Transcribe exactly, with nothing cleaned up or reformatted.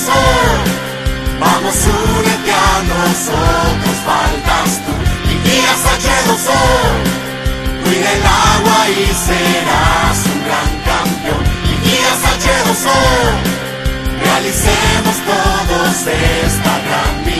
Vamos, únete a nosotros, faltas tú. Liquías H dos O, cuida el agua y serás un gran campeón. Liquías H dos O, realicemos todos esta gran misión.